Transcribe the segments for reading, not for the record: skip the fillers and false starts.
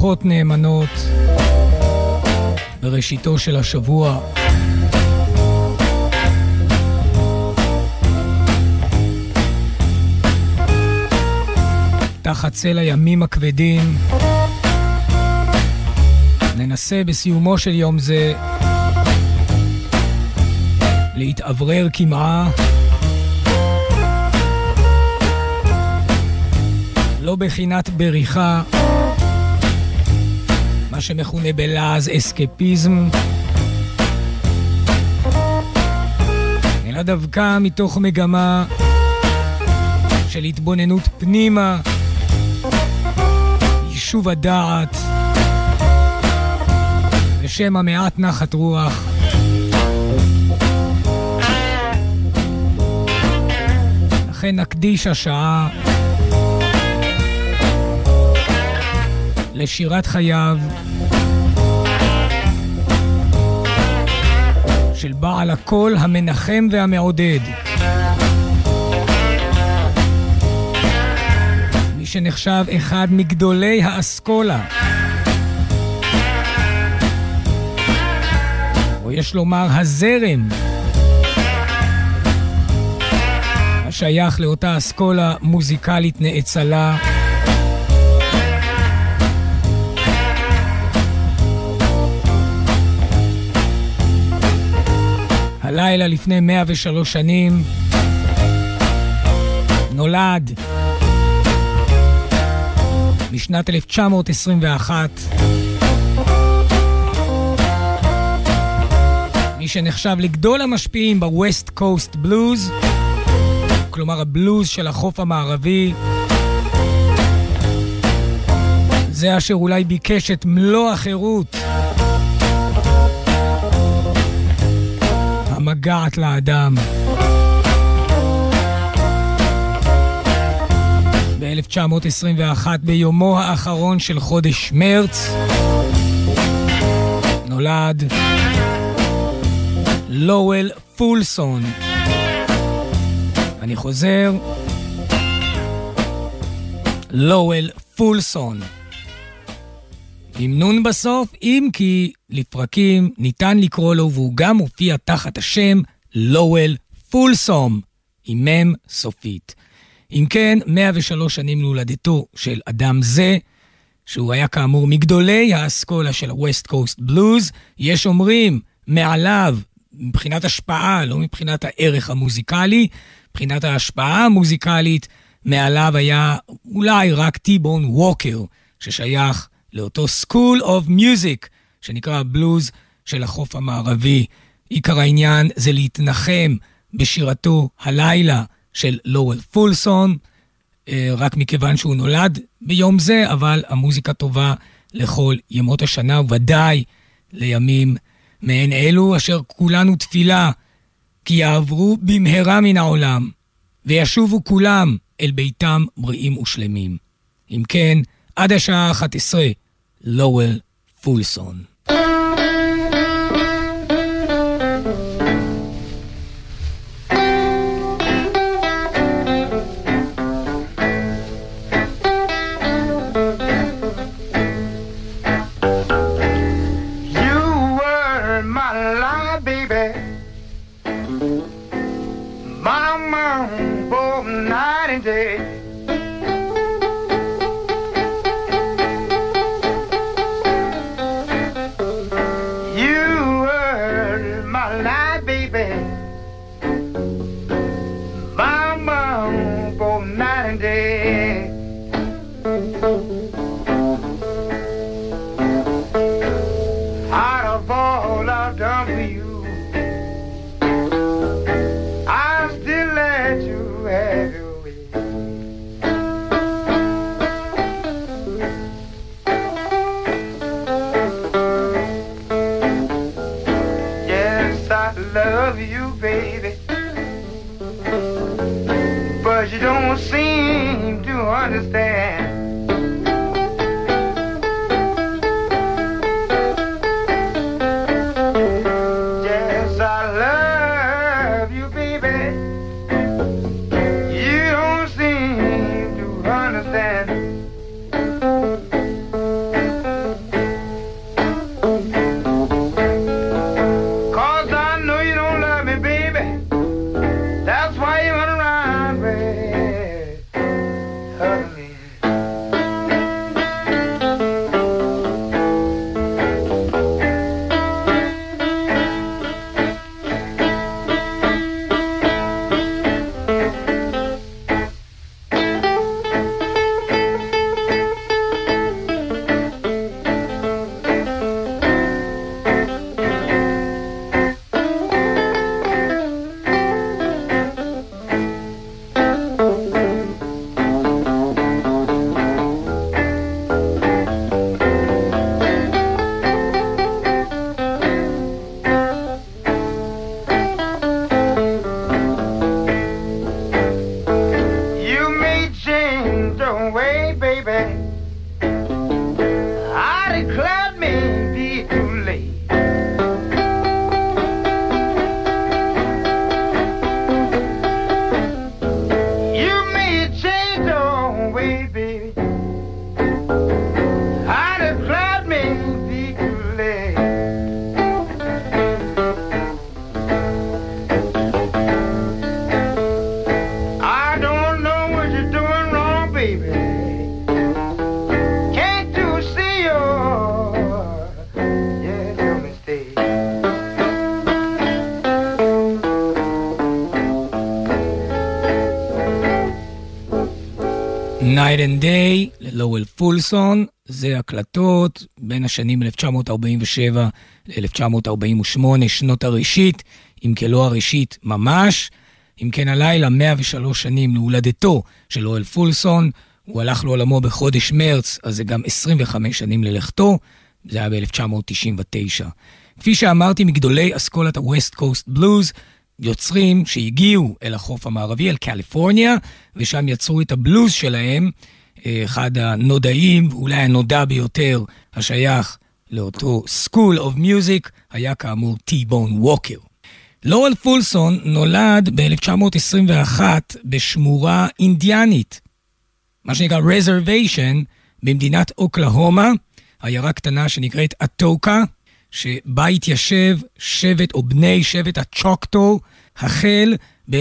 ברוכות נאמנות בראשיתו של השבוע. תחת צל הימים הכבדים ננסה בסיומו של יום זה להתאוורר כמעה, לא בחינת בריחה, מה שמכונה בלעז אסקפיזם, אלא דווקא מתוך מגמה של התבוננות פנימה, יישוב הדעת, ושם המעט נחת רוח. לכן נקדיש השעה לשירת חייו של בעל הקול המנחם והמעודד, מי שנחשב אחד מגדולי האסכולה, או יש לומר הזרם, השייך לאותה אסכולה מוזיקלית נאצלה, הלילה לפני 103 שנים נולד בשנת 1921 מי שנחשב לגדול המשפיעים בווסט קוסט בלוז, כלומר הבלוז של החוף המערבי, זה אשר אולי ביקש את מלוא החירות המגעת לאדם. ב-1921 ביומו האחרון של חודש מרץ נולד לואל פולסון. אני חוזר, לואל פולסון, עם נון בסוף, אם כי לפרקים ניתן לקרוא לו והוא גם מופיע תחת השם לואל פולסום עם מם סופית. אם כן, 103 שנים להולדתו של אדם זה, שהוא היה כאמור מגדולי האסכולה של הווסט קוסט בלוז, יש אומרים מעליו מבחינת השפעה, לא מבחינת הערך המוזיקלי, מבחינת ההשפעה המוזיקלית, מעליו היה אולי רק טי-בון ווקר, ששייך לאותו School of Music, שנקרא בלוז של החוף המערבי. עיקר העניין זה להתנחם בשירתו הלילה של לואל פולסון, רק מכיוון שהוא נולד ביום זה, אבל המוזיקה טובה לכל ימות השנה, ודאי לימים מעין אלו, אשר כולנו תפילה, כי יעברו במהרה מן העולם, וישובו כולם אל ביתם בריאים ושלמים. אם כן, עד השעה 11, לואל פולסון. your way, baby. I declared me be too late. You may change your way, baby. I declared me be too late. Night and Day ללואל פולסון, זה הקלטות בין השנים 1947 ל-1948, שנות הראשית, אם כלא הראשית ממש. אם כן הלילה 103 שנים להולדתו של לואל פולסון, הוא הלך לעולמו בחודש מרץ, אז זה גם 25 שנים ללכתו, זה היה ב-1999. כפי שאמרתי, מגדולי אסכולת ה-West Coast Blues, יוצרים שהגיעו אל החוף המערבי, אל קליפורניה, ושם יצרו את הבלוז שלהם, אחד הנודעים, אולי הנודע ביותר, השייך לאותו School of Music, היה כאמור T-Bone Walker. לואל פולסון נולד ב-1921 בשמורה אינדיאנית, מה שנקרא Reservation, במדינת אוקלהומה, עיירה קטנה שנקראת אטוקה, שבה התיישב שבט או בני שבט הצ'וקטו החל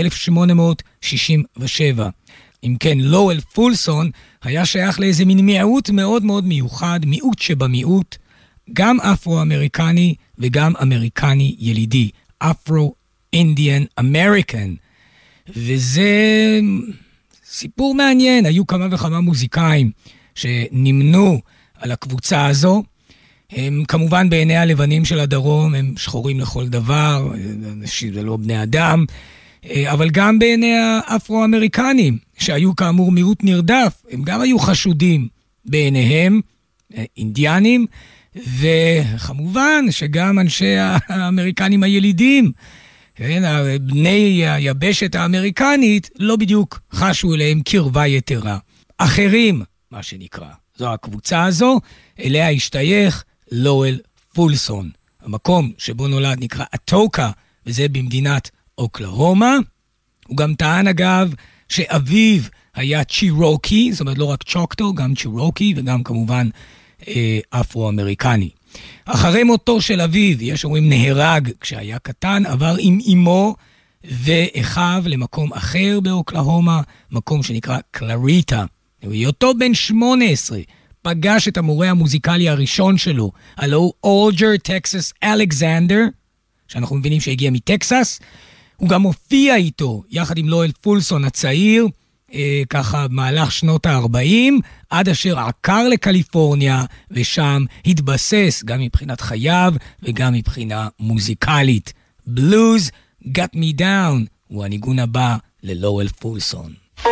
ב-1867. אם כן, לואל פולסון היה שייך לאיזה מין מיעוט מאוד מאוד מיוחד, מיעוט שבמיעוט, גם אפרו-אמריקני וגם אמריקני ילידי, אפרו-אינדיאן אמריקן. וזה סיפור מעניין, היו כמה וכמה מוזיקאים שנמנו על הקבוצה הזו, הם כמובן בעיני הלבנים של הדרום, הם שחורים לכל דבר, זה לא בני אדם, אבל גם בעיני האפרו-אמריקנים, שהיו כאמור מיעוט נרדף, הם גם היו חשודים בעיניהם, אינדיאנים, וכמובן שגם אנשי האמריקנים הילידים, בני היבשת האמריקנית, לא בדיוק חשו אליהם קרבה יתרה. אחרים, מה שנקרא. זו הקבוצה הזו, אליה השתייך לואל פולסון. המקום שבו נולד נקרא אטוקה, וזה במדינת אוקלהומה. הוא גם טען אגב שאביו היה צ'ירוקי, זאת אומרת לא רק צ'וקטו, גם צ'ירוקי וגם כמובן אפרו-אמריקני. אחרי מותו של אביו, יש אומרים נהרג כשהיה קטן, עבר עם אמו ואחיו למקום אחר באוקלהומה, מקום שנקרא קלריטה. בהיותו בן 18, פגש את המורה המוזיקלי הראשון שלו, הלוא אולג'ר טקסס אלכסנדר, שאנחנו מבינים שהגיע מטקסס. הוא גם הופיע איתו, יחד עם לואל פולסון הצעיר, ככה במהלך שנות ה-40, עד אשר עקר לקליפורניה, ושם התבסס גם מבחינת חייו וגם מבחינה מוזיקלית. בלוז, Got Me Down, הוא הניגון הבא ללואל פולסון.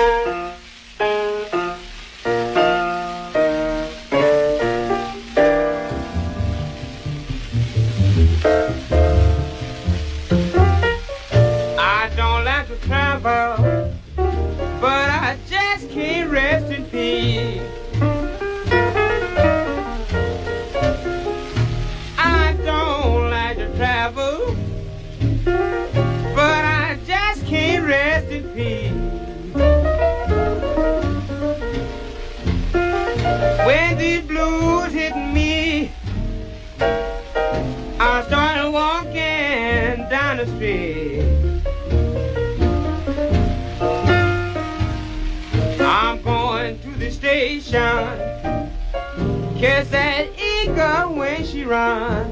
But I just can't rest in peace. I don't like to travel, but I just can't rest in peace. When these blues hit me, I started walking down the street. I'm going to the station, catch that eagle when she runs.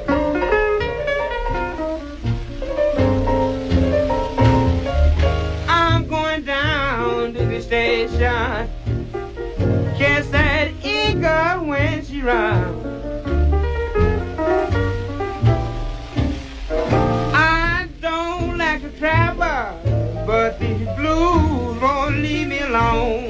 I'm going down to the station, catch that eagle when she runs. I don't like to travel, but these blues won't leave me alone.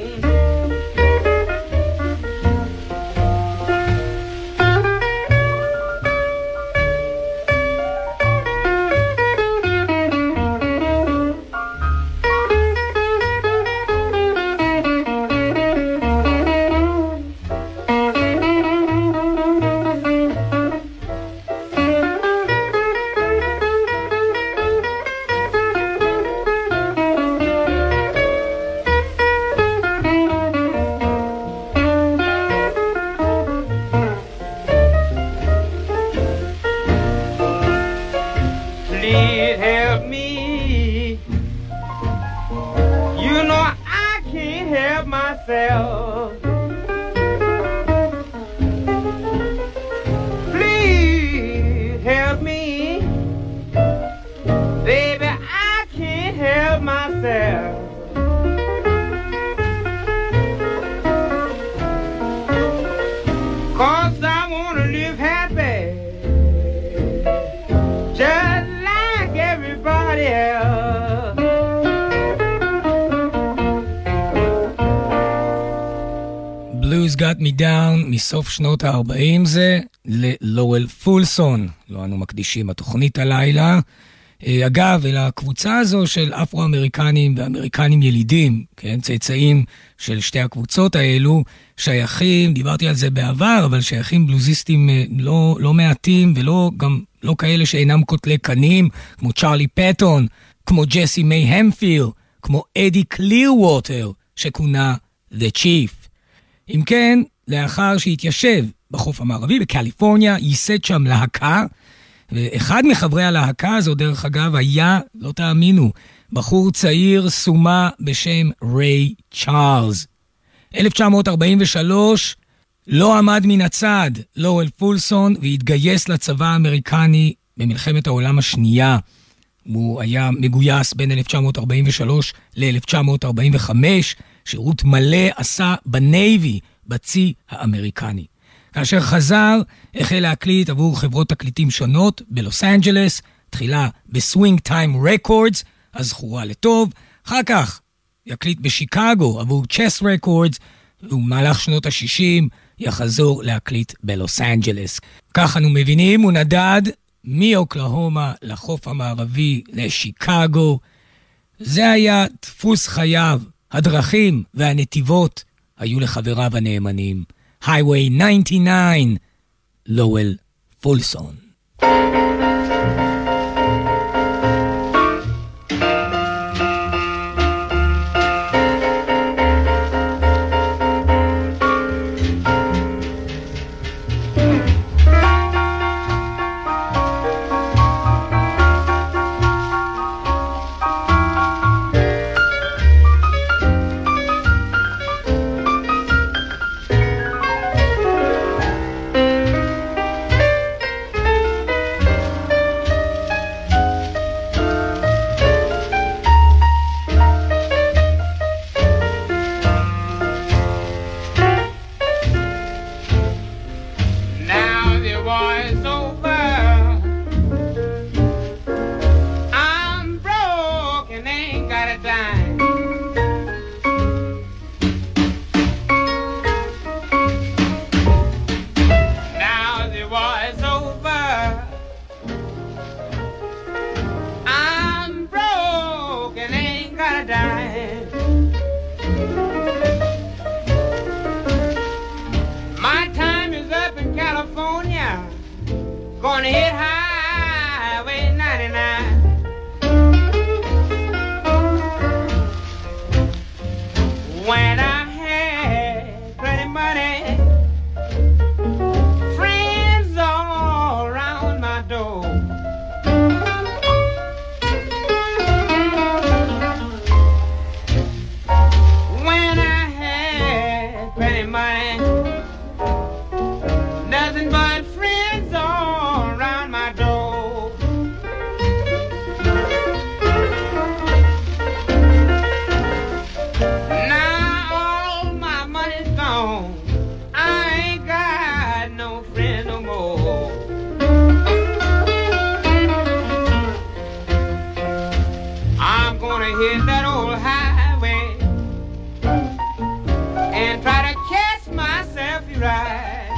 help myself. Please help me. Baby, I can't help myself. Cause I wanna live happy, just like everybody else. Blues Got Me Down מסוף שנות ה-40 זה ללואל פולסון, לא אנו מקדישים התוכנית הלילה. אגב, אל הקבוצה הזו של אפרו-אמריקנים ואמריקנים ילידים, כן, צאצאים של שתי הקבוצות האלו, שייכים, דיברתי על זה בעבר, אבל שייכים בלוזיסטים לא מעטים, גם לא כאלה שאינם קוטלי קנים, כמו צ'רלי פטון, כמו ג'סי מיי המפיל, כמו אדי קלירווטר, שכונה The Chief. אם כן, לאחר שהתיישב בחוף המערבי בקליפורניה, ייסד שם להקה, ואחד מחברי הלהקה הזו, דרך אגב, היה, לא תאמינו, בחור צעיר סומה בשם ריי צ'ארלס. 1943 לא עמד מן הצד לואל פולסון והתגייס לצבא האמריקני במלחמת העולם השנייה. הוא היה מגויס בין 1943 ל-1945, שירות מלא עשה בנייבי, בצי האמריקני. כאשר חזר, החל להקליט עבור חברות תקליטים שונות בלוס אנג'לס, תחילה בסווינג טיים רקורדס, הזכורה לטוב, אחר כך יקליט בשיקגו עבור צ'ס רקורדס, ובמהלך שנות ה-60 יחזור להקליט בלוס אנג'לס. כך אנו מבינים, הוא נדד מאוקלהומה לחוף המערבי לשיקגו. זה היה דפוס חייו, הדרכים והנתיבות היו לחבריו הנאמנים. Highway 99, לואל פולסון. Gonna hit Highway 99. When I had plenty money, friends all around my door. When I had plenty money, nothing but friends all around my door. Now all my money's gone, I ain't got no friend no more. I'm gonna hit that old highway and try to catch myself right.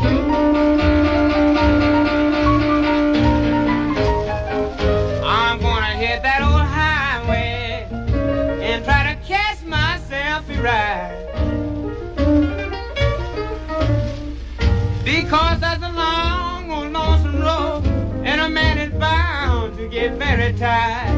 I'm gonna hit that old highway and try to catch myself right. Because that's a long old lonesome road, and a man is bound to get very tired.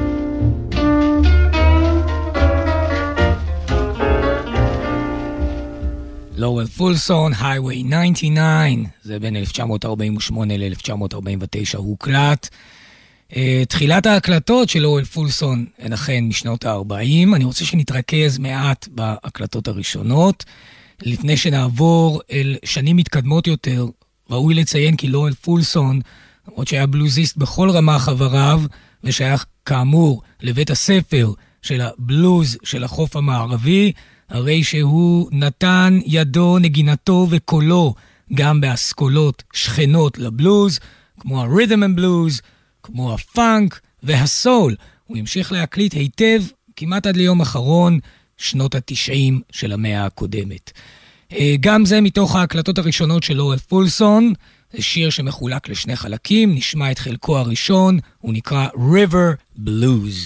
לואל פולסון, Highway 99, זה בין 1948 ל-1949 הוקלט. תחילת ההקלטות של לואל פולסון הן אכן משנות ה-40. אני רוצה שנתרכז מעט בהקלטות הראשונות. לפני שנעבור אל שנים מתקדמות יותר, ראוי לציין כי לואל פולסון, למרות שהיה בלוזיסט בכל רמה חבריו, ושייך כאמור לבית הספר של הבלוז של החוף המערבי, הרי שהוא נתן ידו, נגינתו וקולו גם באסכולות שכנות לבלוז, כמו הרית'ם אנד בלוז, כמו הפאנק והסול. הוא המשיך להקליט היטב כמעט עד ליום אחרון, שנות ה-90 של המאה הקודמת. גם זה מתוך ההקלטות הראשונות של לואל פולסון, זה שיר שמחולק לשני חלקים, נשמע את חלקו הראשון, הוא נקרא River Blues.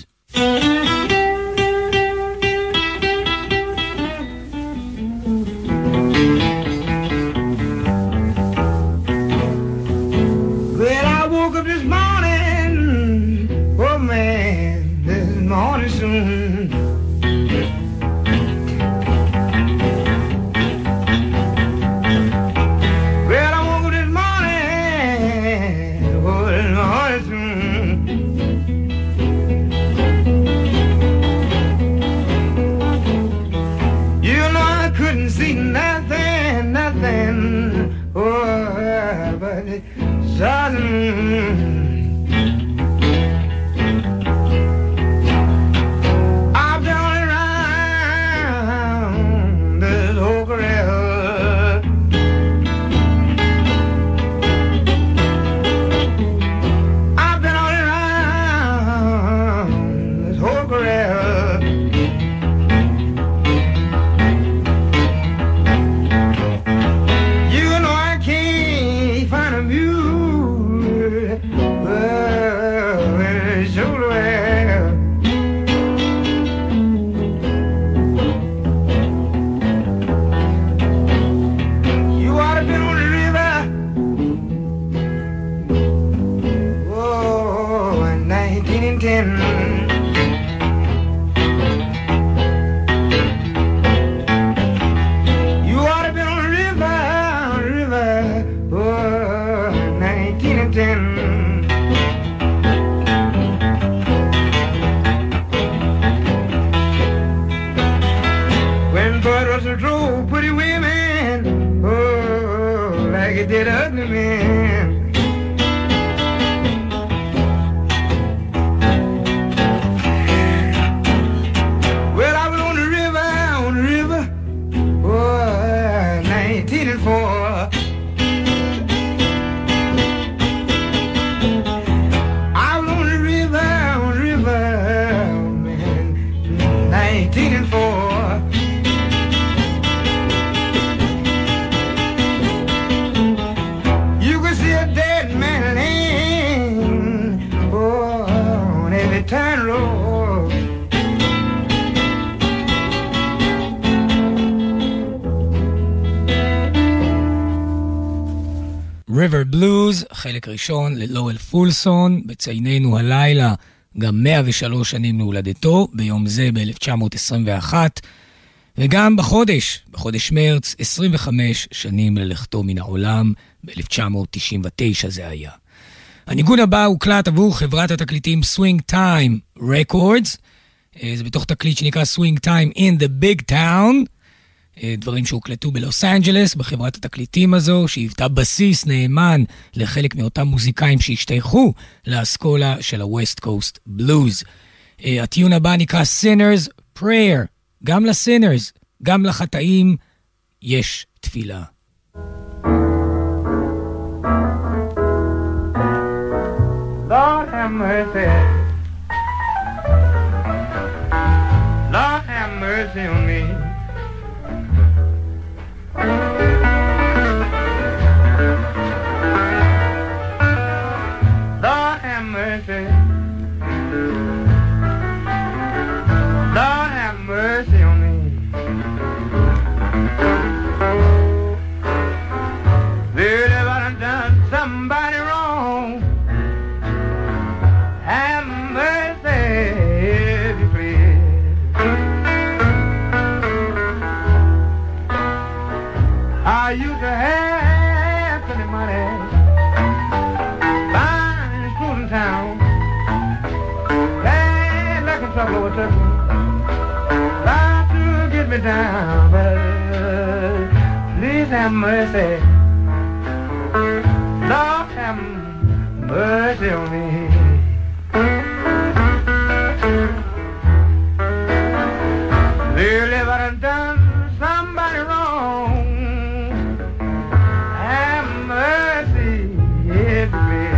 River Blues, חלק ראשון ללואל פולסון, בצייננו הלילה גם 103 שנים להולדתו, ביום זה ב-1921, וגם בחודש מרץ, 25 שנים ללכתו מן העולם, ב-1999 זה היה. הניגון הבא הוקלט עבור חברת התקליטים Swing Time Records, זה בתוך תקליט שנקרא Swing Time in the Big Town, דברים שהוקלטו בלוס אנג'לס, בחברת התקליטים הזו, שהיוותה בסיס נאמן לחלק מאותם מוזיקאים שהשתייכו לאסכולה של ה-West Coast Blues. הטיון הבא נקרא Sinner's Prayer. גם לסינרס, גם לחטאים, יש תפילה. Lord have mercy. Lord have mercy on me. Lord have mercy. Lord have mercy on me. Lord, if I done somebody wrong, have mercy if you please. I used to have plenty money, buying and schooling town. me down, but please have mercy. Lord, have mercy on me. Really, but I've done somebody wrong. Have mercy, yeah, baby.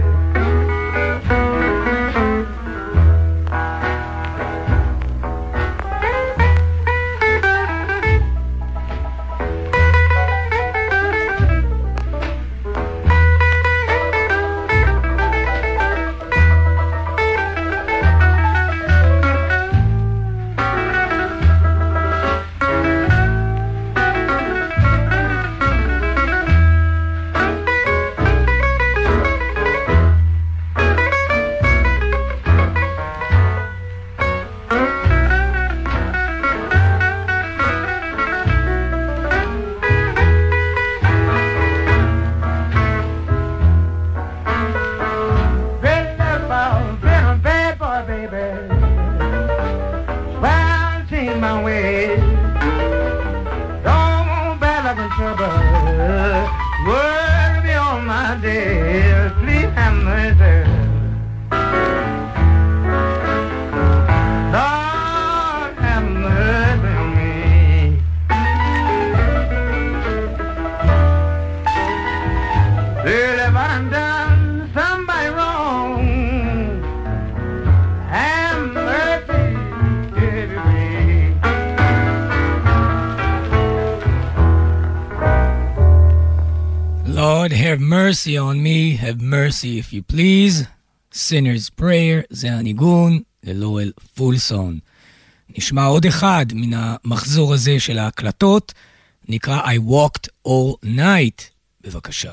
Have mercy on me, have mercy if you please. Sinner's Prayer, זה הניגון ללואל פולסון. נשמע עוד אחד מן המחזור הזה של ההקלטות, נקרא I Walked All Night. בבקשה.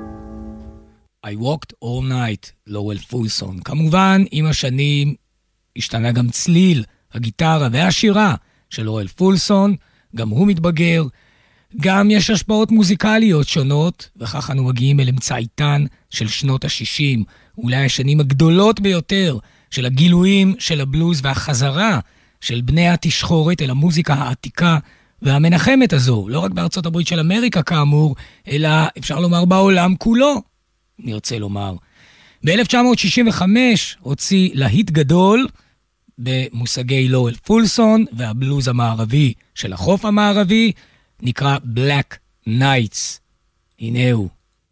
I Walked All Night, לואל פולסון. כמובן, עם השנים השתנה גם צליל, הגיטרה והשירה של לורל פולסון, גם הוא מתבגר. גם יש השפעות מוזיקליות שונות, וכך אנו מגיעים אל אמצעיתן של שנות ה-60, אולי השנים הגדולות ביותר של הגילויים של הבלוז והחזרה של בני התשחורת אל המוזיקה העתיקה והמנחמת הזו, לא רק בארצות הברית של אמריקה כאמור, אלא אפשר לומר בעולם כולו, נרצה לומר. ב-1965 הוציא להיט גדול במושגי לורל פולסון, והבלוז המערבי של החוף המערבי נקרא Black Nights. הנה הוא.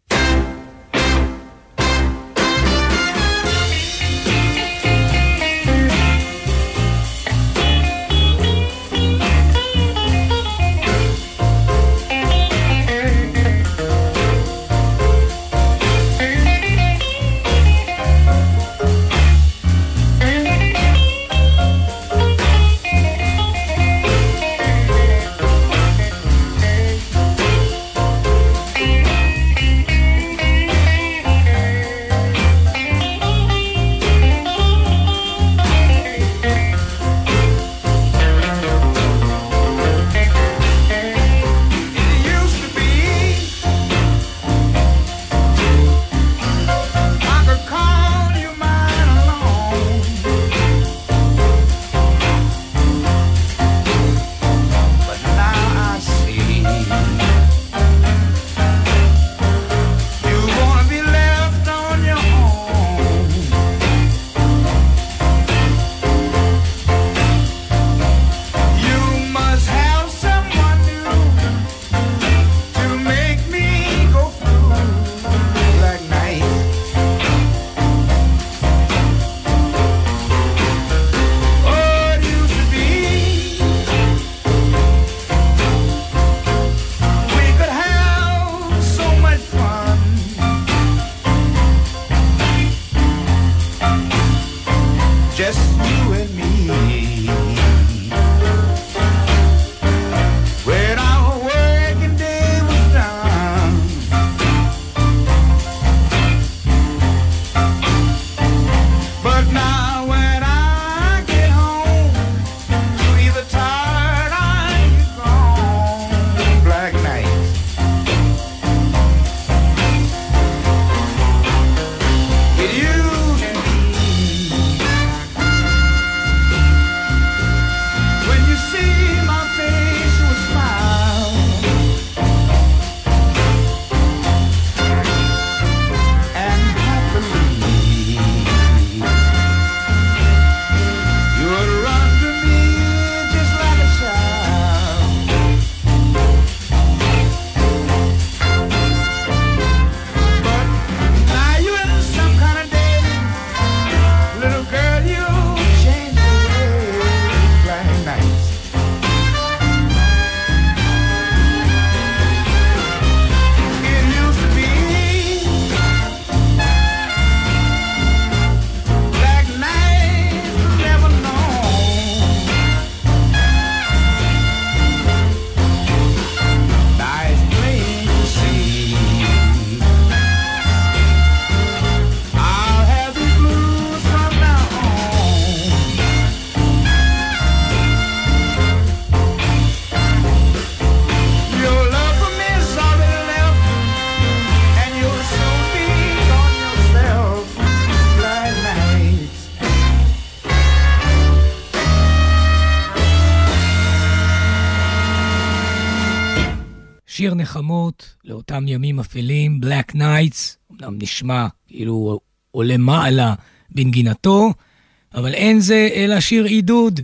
שיר נחמות לאותם ימים אפלים, Black Nights, אמנם נשמע כאילו עולה מעלה בנגינתו, אבל אין זה אלא שיר עידוד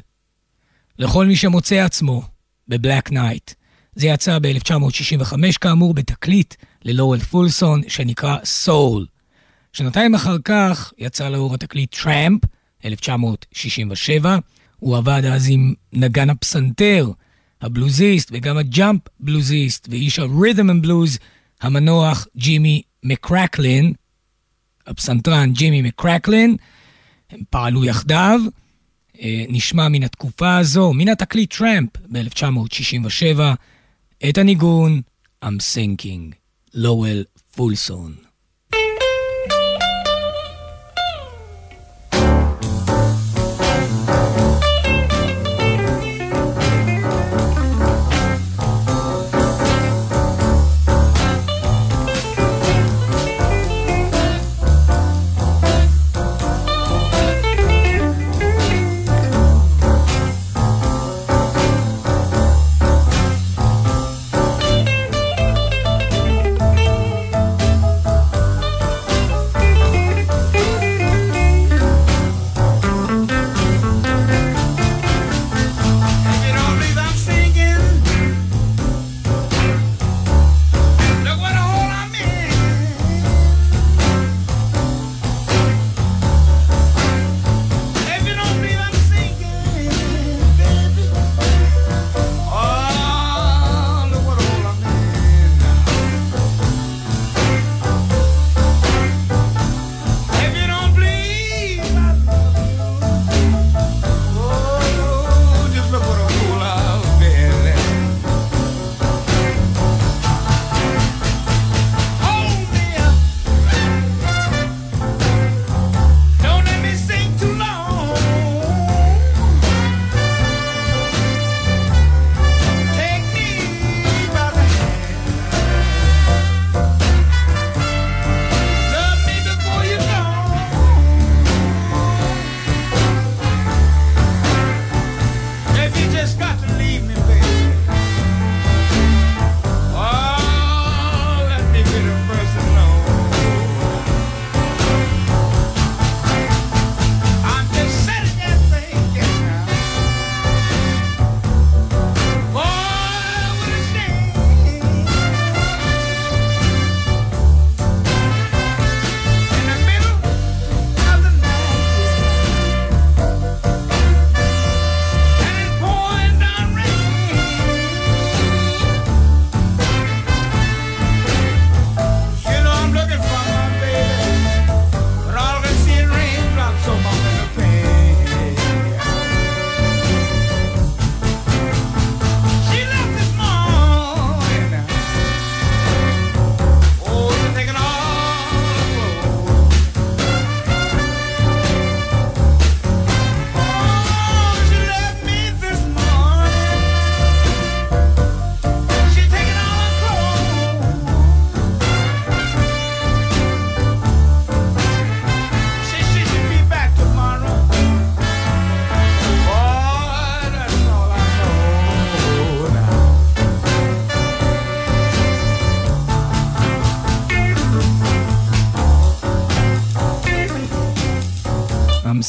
לכל מי שמוצא עצמו ב-Black Night. זה יצא ב-1965 כאמור בתקליט ללורל פולסון שנקרא Soul. שנתיים אחר כך יצא לאור התקליט Tramp, 1967. הוא עבד אז עם נגן הפסנתר, הבלוזיסט וגם הג'אמפ בלוזיסט ואיש הרית'ם אנד בלוז, המנוח ג'ימי מקרקלין, הפסנתרן ג'ימי מקרקלין. הם פעלו יחדיו. נשמע מן התקופה הזו, מן התקליט טראמפ ב-1967, את הניגון I'm Sinking, לורל פולסון.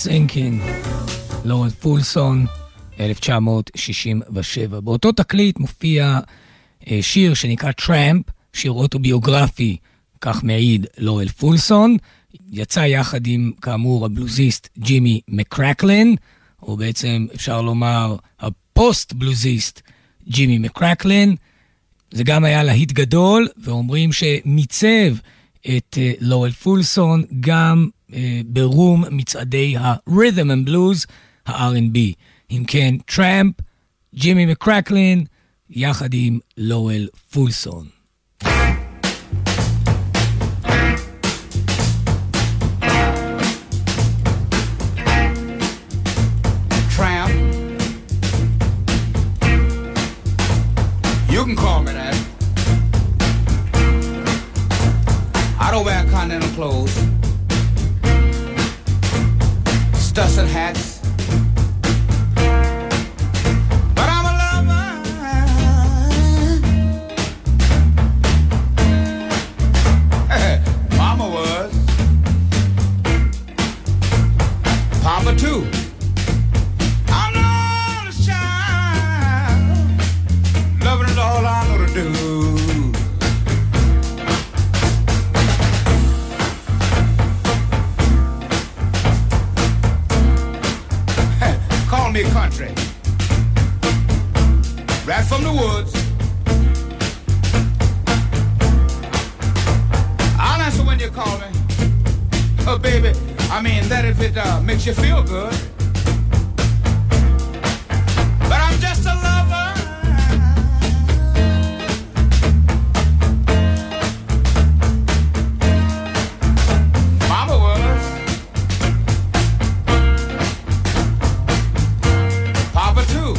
Sinking, לורל פולסון, 1967. באותו תקליט מופיע שיר שנקרא טראמפ, שיר אוטוביוגרפי, כך מעיד לורל פולסון. יצא יחד עם, כאמור, הבלוזיסט ג'ימי מקרקלין, או בעצם אפשר לומר הפוסט בלוזיסט ג'ימי מקרקלין. זה גם היה להיט גדול, ואומרים שמיצב את לורל פולסון גם ברום מצעדי ה-Rhythm and Blues, ה-R&B. אם כן, טראמפ, ג'ימי מקרקלין, יחד עם לורל פולסון. Tramp, you can call me that. I don't wear continental clothes, studs and hats, but I'm a lover. Mama was, Papa too. I'm the only child, loving is all I know to do. Call me country, right from the woods. I'll answer when you call me. Oh, baby, I mean that if it makes you feel good. But I'm just a lover. Mama was, Papa too.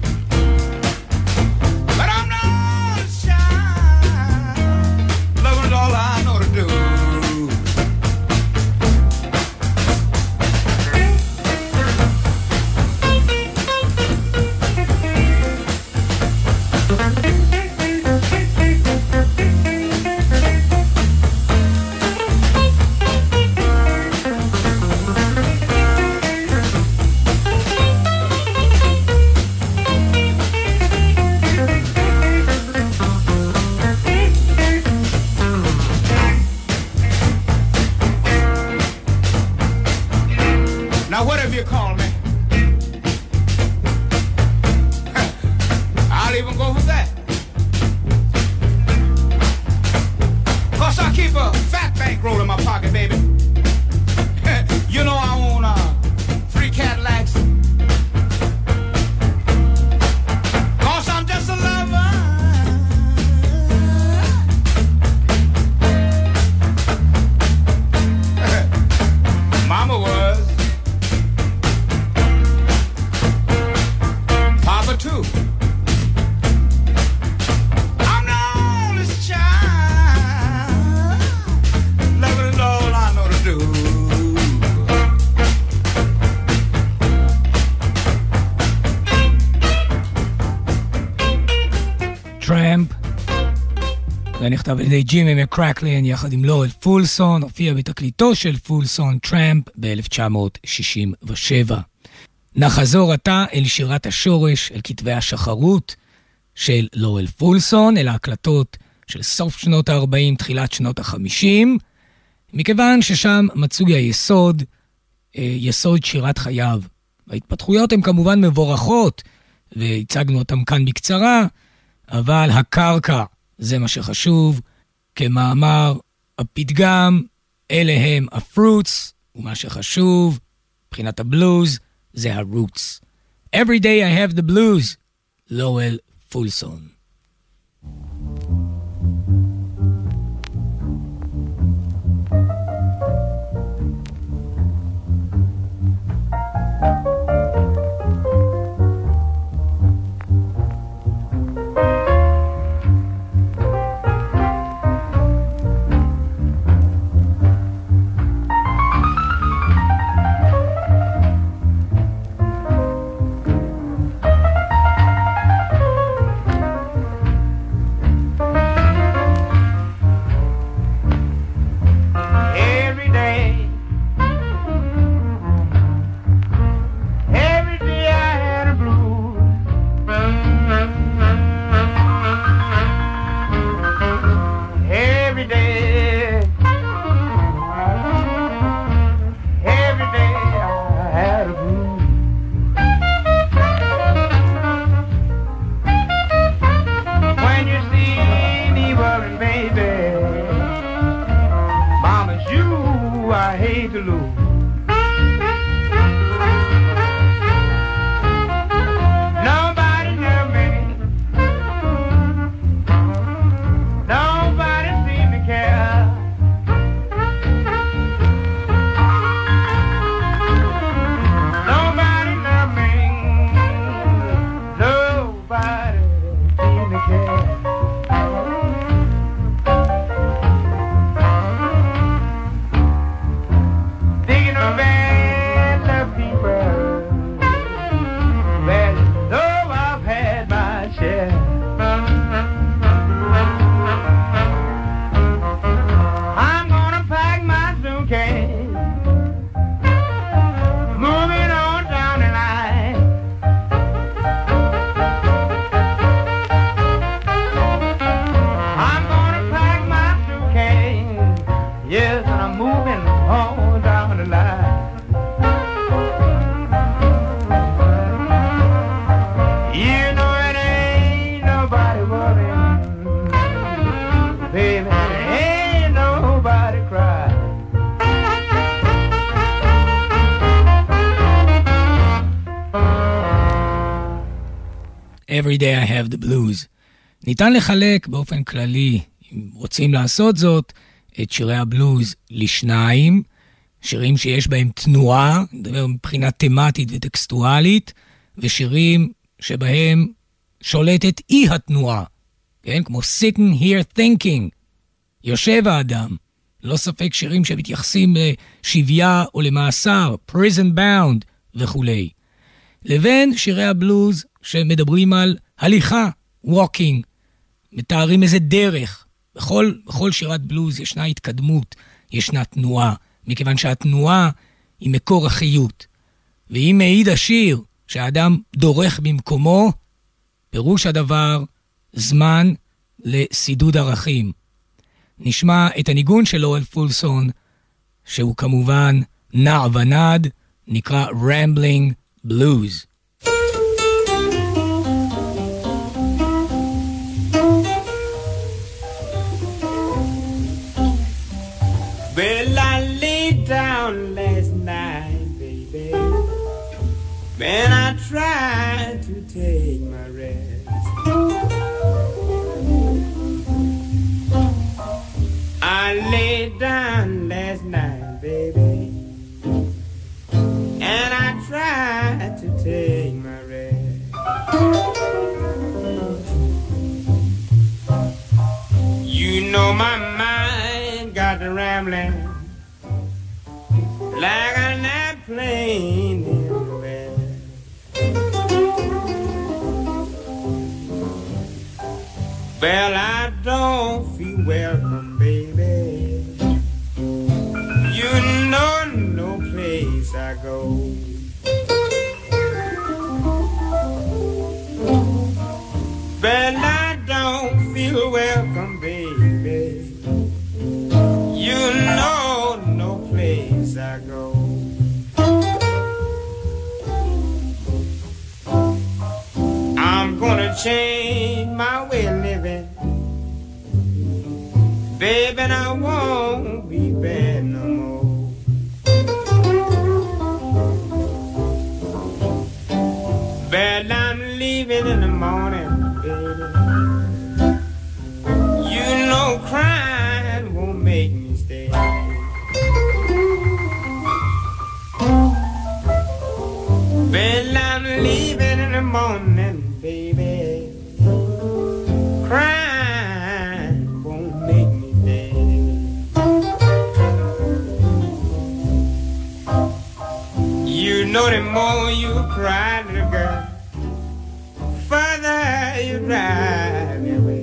But I'm not a child, loving is all I know to do. Now whatever you call me, I'll even go for that. 'Cause I keep a fat bankroll in my pocket, baby. You know I own 3 Cadillacs. 'Cause I'm just a lover. Mama was, Papa too. I'm the only child, loving is all I know to do. טראמפ, זה נכתב על ידי ג'ימי מקרקלין יחד עם לורל פולסון, הופיע בתקליטו של פולסון טראמפ ב-1967. נחזור עתה אל שירת השורש, אל כתבי השחרות של לורל פולסון, אל ההקלטות של סוף שנות ה-40, תחילת שנות ה-50, מכיוון ששם מצוי היסוד, יסוד שירת חייו. ההתפתחויות הן כמובן מבורכות, והצגנו אותם כאן בקצרה, אבל הקרקע זה מה שחשוב. כמאמר הפתגם, אלה הם הפרוטס, ומה שחשוב, מבחינת הבלוז, זה הרoots. Every day I have the blues, לורל פולסון. Every Day I Have the Blues. ניתן לחלק באופן כללי, אם רוצים לעשות זאת, את שירי הבלוז לשניים, שירים שיש בהם תנועה, נדבר מבחינה תמטית וטקסטואלית, ושירים שבהם שולטת אי התנועה, כן? כמו Sitting Here Thinking, יושב האדם, לא ספק שירים שמתייחסים לשביה או למאסר, Prison Bound וכו'. לבין שירי הבלוז שמדברים על הליכה, Walking, מתארים איזה דרך. בכל שירת בלוז ישנה התקדמות, ישנה תנועה, מכיוון שהתנועה היא מקור החיות. ואם מעיד השיר שהאדם דורך במקומו, פירוש הדבר זמן לסידוד ערכים. נשמע את הניגון של לואל פולסון, שהוא כמובן נע ונד, נקרא Rambling Blues. Well, I laid down last night, baby, and I tried to take my rest. I laid down last night, baby, and I tried to take my rest. You know my mind got to rambling like an airplane in the air. Well, I don't feel welcome, baby. You know no place I go. Well, I don't feel welcome, baby. You know no place I go. I'm gonna change my way of living, baby, and I won't be bad no more. Well, I'm leaving in the morning, baby. You know crying won't make me stay. Well, I'm leaving in the morning, baby. Crying won't make me stay. You know the more you cry, little girl, further you drive me away.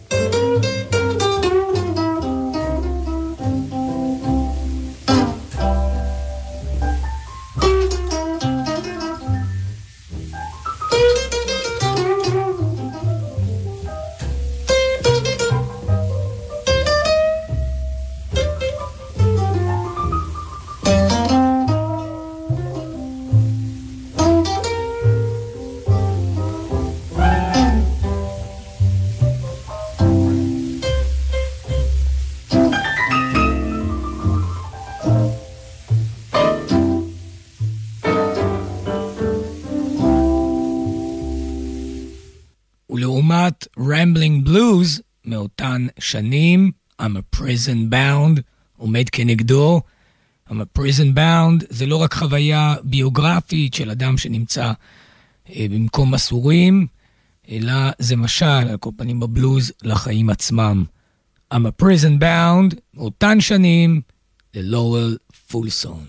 ולעומת Rambling Blues מאותן שנים, I'm a Prison Bound עומד כנגדו. I'm a Prison Bound זה לא רק חוויה ביוגרפית של אדם שנמצא במקום אסורים, אלא זה משל, על כל פנים בבלוז, לחיים עצמם. I'm a Prison Bound מאותן שנים, ללואל פולסון.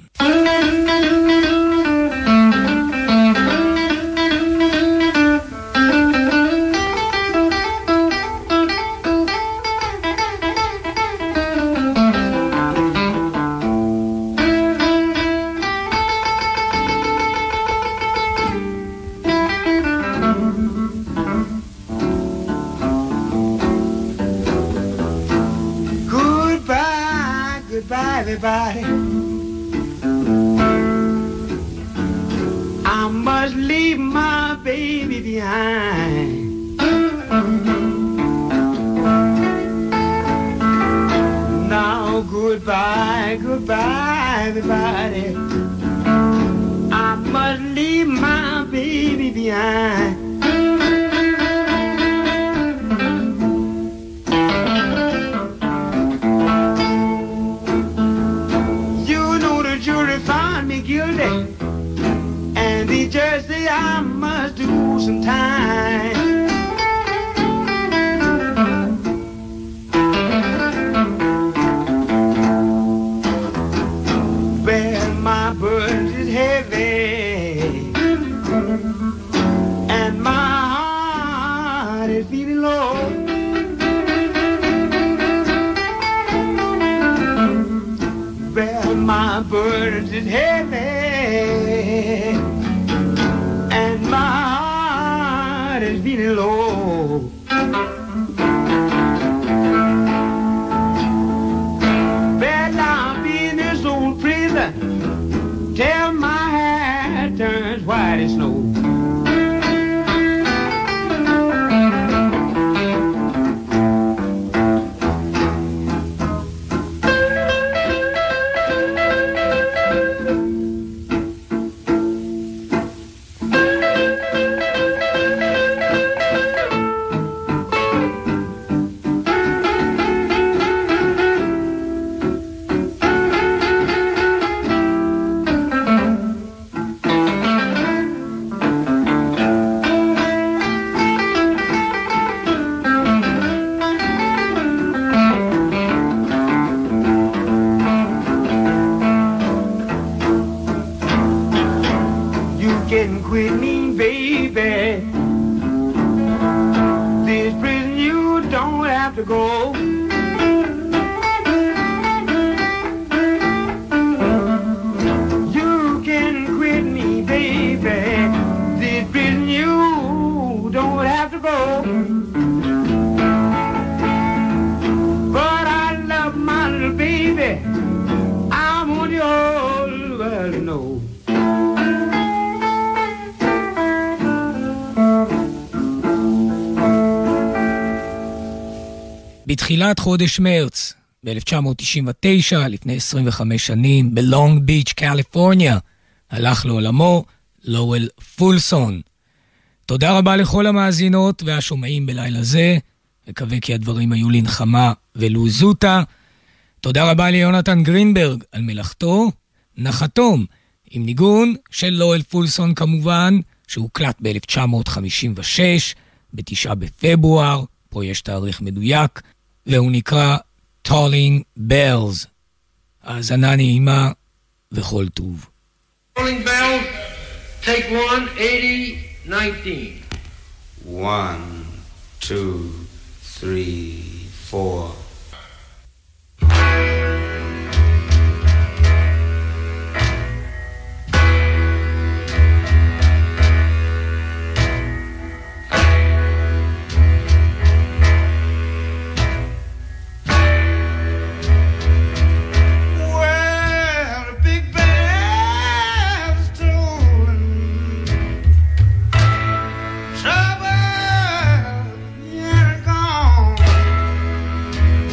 Goodbye, everybody. I must leave my baby behind. Now, goodbye, goodbye, everybody. I must leave my baby behind. heart is beating low. Bed I'll be in this old prison till my hair turns white as snow. בתחילת חודש מרץ, ב-1999, לפני 25 שנים, בלונג ביץ', קליפורניה, הלך לעולמו לואל פולסון. תודה רבה לכל המאזינות והשומעים בלילה זה, מקווה כי הדברים היו לנחמה ולו זוטה. תודה רבה ליונתן גרינברג על מלאכתו. נחתום עם ניגון של לואל פולסון כמובן, שהוקלט ב-1956, ב-9 בפברואר, פה יש תאריך מדויק, והוא נקרא Tolling Bells. האזנה נעימה וכל טוב. Tolling Bells, take 1, 80, 19. 1, 2, 3, 4. Trouble, yeah, gone.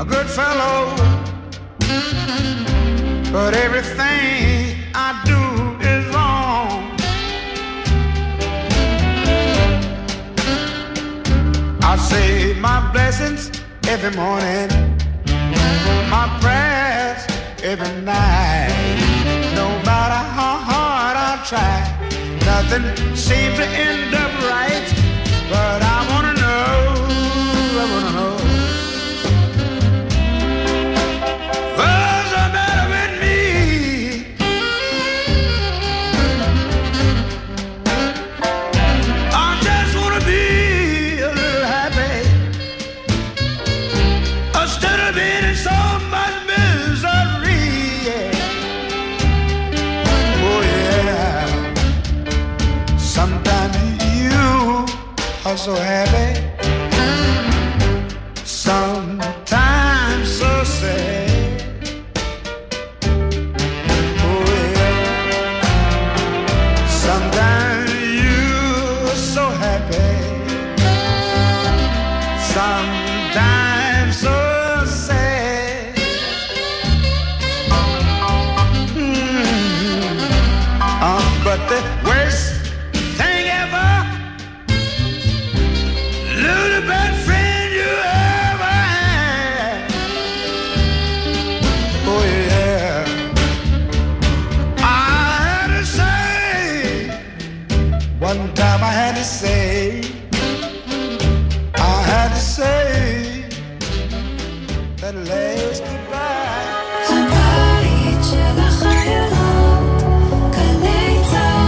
a good fellow, but everything I do is wrong. I say my blessings every morning, my prayers every night. No matter how hard I try, nothing seems to end up right. But I wanna know, what's the matter with me? I just wanna be a little happy, instead of being in so much misery. Yeah. Oh yeah. Sometimes you are so happy, sometimes so sad. Oh yeah. Sometimes you're so happy, sometimes so sad. But the worst thing ever, lose the best friend you ever had. Oh yeah. I had to say, one time I had to say, I had to say that last goodbye. הבית של החיילות, גלי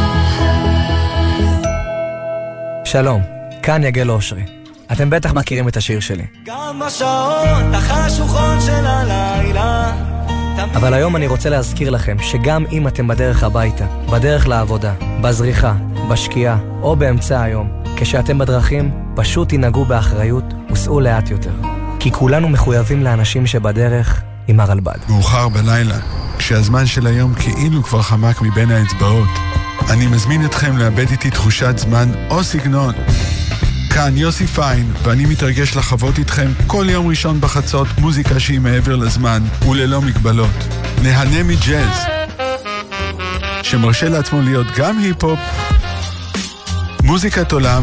צהל. שלום, כאן יגל אושרי. אתם בטח מכירים את השיר שלי. גם בשעות החשוכות של הלילה. אבל היום אני רוצה להזכיר לכם שגם אם אתם בדרך הביתה, בדרך לעבודה, בזריחה, בשקיעה או באמצע היום, כשאתם בדרכים, פשוט תנהגו באחריות וסעו לאט יותר. כי כולנו מחויבים לאנשים שבדרך עם הרלב"ד. מאוחר בלילה, כשהזמן של היום כאילו כבר חמק מבין האצבעות, אני מזמין אתכם לאבד איתי תחושת זמן או סגנון. כאן יוסי פיין, ואני מתרגש לחוות איתכם כל יום ראשון בחצות מוזיקה שהיא מעבר לזמן וללא מגבלות. נהנה מג'אז, שמרשה לעצמו להיות גם היפ-הופ, מוזיקת עולם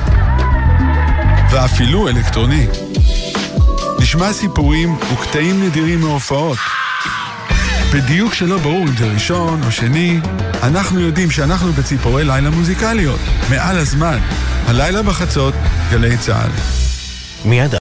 ואפילו אלקטרוני. נשמע סיפורים וקטעים נדירים מהופעות. בדיוק שלא ברור אם זה ראשון או שני, אנחנו יודעים שאנחנו בציפורי לילה מוזיקליות. מעל הזמן, הלילה בחצות, גלי צהל. מיד